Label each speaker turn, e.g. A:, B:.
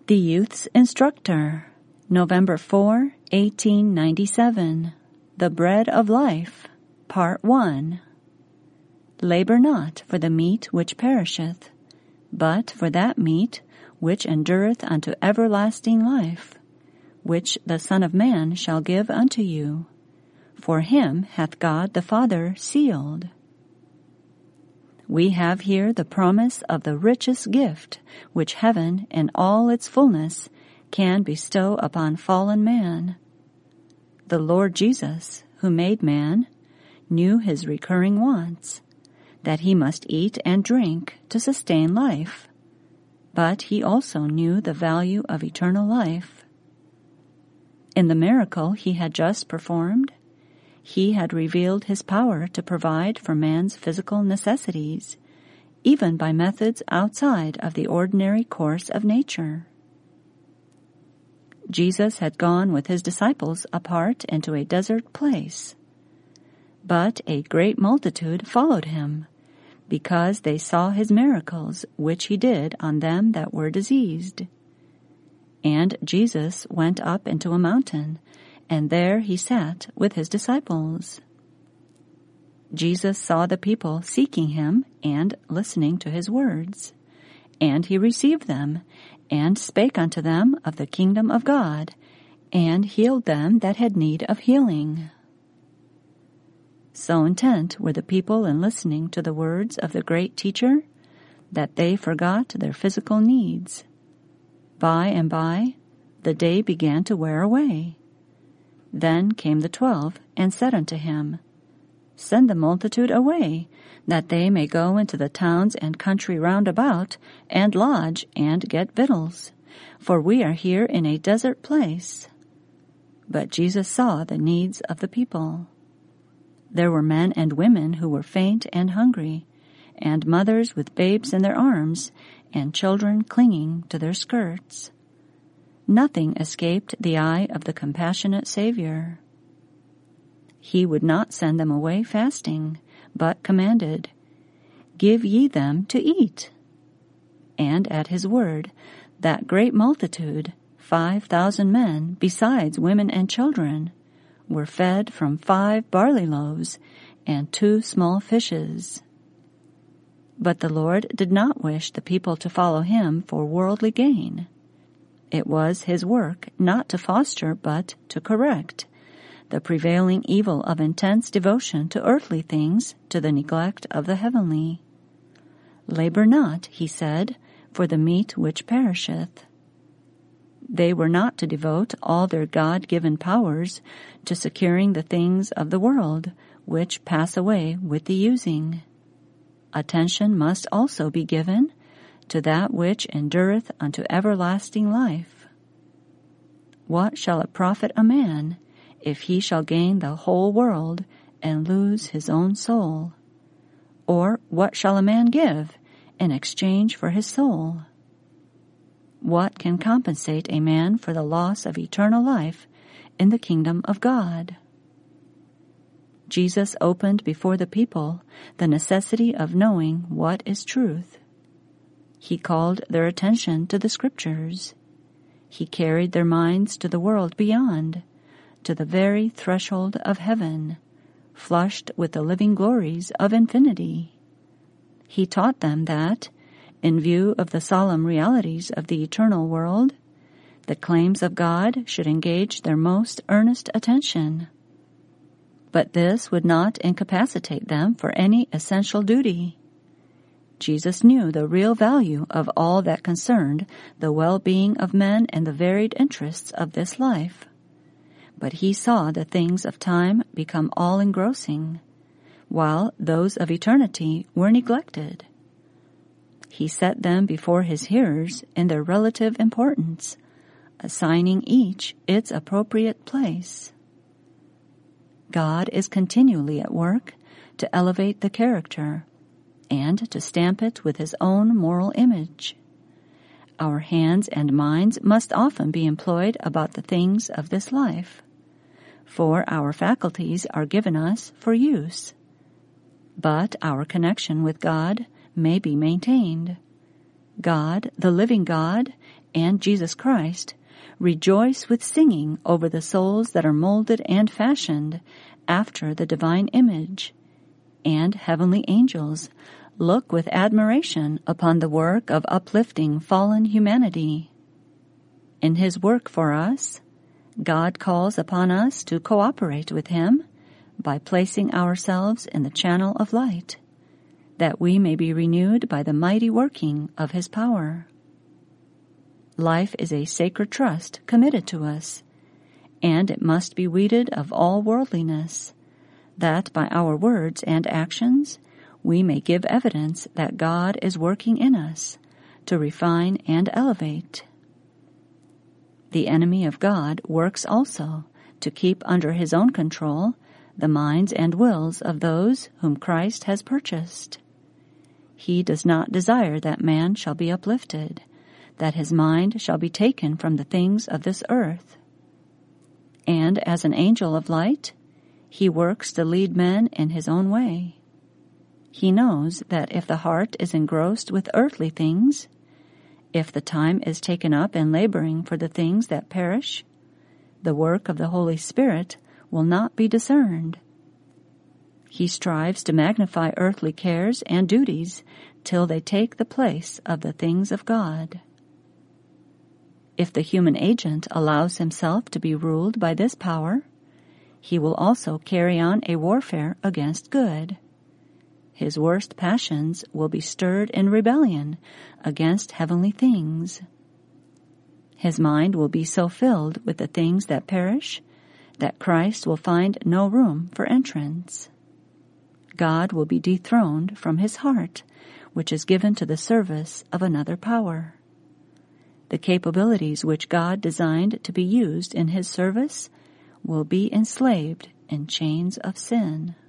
A: The Youth's Instructor, November 4, 1897. The Bread of Life, Part 1. Labor not for the meat which perisheth, but for that meat which endureth unto everlasting life, which the Son of Man shall give unto you. For him hath God the Father sealed. We have here the promise of the richest gift which heaven in all its fullness can bestow upon fallen man. The Lord Jesus, who made man, knew his recurring wants, that he must eat and drink to sustain life, but he also knew the value of eternal life. In the miracle he had just performed, he had revealed his power to provide for man's physical necessities, even by methods outside of the ordinary course of nature. Jesus had gone with his disciples apart into a desert place, but a great multitude followed him, because they saw his miracles which he did on them that were diseased. And Jesus went up into a mountain, and there he sat with his disciples. Jesus saw the people seeking him and listening to his words, and he received them, and spake unto them of the kingdom of God, and healed them that had need of healing. So intent were the people in listening to the words of the great teacher that they forgot their physical needs. By and by, the day began to wear away. Then came the 12, and said unto him, Send the multitude away, that they may go into the towns and country round about, and lodge, and get victuals, for we are here in a desert place. But Jesus saw the needs of the people. There were men and women who were faint and hungry, and mothers with babes in their arms, and children clinging to their skirts. Nothing escaped the eye of the compassionate Savior. He would not send them away fasting, but commanded, Give ye them to eat. And at his word, that great multitude, 5,000 men, besides women and children, were fed from 5 barley loaves and 2 small fishes. But the Lord did not wish the people to follow him for worldly gain. It was his work not to foster but to correct the prevailing evil of intense devotion to earthly things to the neglect of the heavenly. Labor not, he said, for the meat which perisheth. They were not to devote all their God-given powers to securing the things of the world, which pass away with the using. Attention must also be given to that which endureth unto everlasting life. What shall it profit a man if he shall gain the whole world and lose his own soul? Or what shall a man give in exchange for his soul? What can compensate a man for the loss of eternal life in the kingdom of God? Jesus opened before the people the necessity of knowing what is truth. He called their attention to the Scriptures. He carried their minds to the world beyond, to the very threshold of heaven, flushed with the living glories of infinity. He taught them that, in view of the solemn realities of the eternal world, the claims of God should engage their most earnest attention. But this would not incapacitate them for any essential duty. Jesus knew the real value of all that concerned the well-being of men and the varied interests of this life. But he saw the things of time become all-engrossing, while those of eternity were neglected. He set them before his hearers in their relative importance, assigning each its appropriate place. God is continually at work to elevate the character and to stamp it with his own moral image. Our hands and minds must often be employed about the things of this life, for our faculties are given us for use. But our connection with God may be maintained. God, the living God, and Jesus Christ rejoice with singing over the souls that are molded and fashioned after the divine image, and heavenly angels look with admiration upon the work of uplifting fallen humanity. In his work for us, God calls upon us to cooperate with him by placing ourselves in the channel of light, that we may be renewed by the mighty working of his power. Life is a sacred trust committed to us, and it must be weeded of all worldliness, that by our words and actions we may give evidence that God is working in us to refine and elevate. The enemy of God works also to keep under his own control the minds and wills of those whom Christ has purchased. He does not desire that man shall be uplifted, that his mind shall be taken from the things of this earth. And as an angel of light, he works to lead men in his own way. He knows that if the heart is engrossed with earthly things, if the time is taken up in laboring for the things that perish, the work of the Holy Spirit will not be discerned. He strives to magnify earthly cares and duties till they take the place of the things of God. If the human agent allows himself to be ruled by this power, he will also carry on a warfare against good. His worst passions will be stirred in rebellion against heavenly things. His mind will be so filled with the things that perish that Christ will find no room for entrance. God will be dethroned from his heart, which is given to the service of another power. The capabilities which God designed to be used in his service will be enslaved in chains of sin.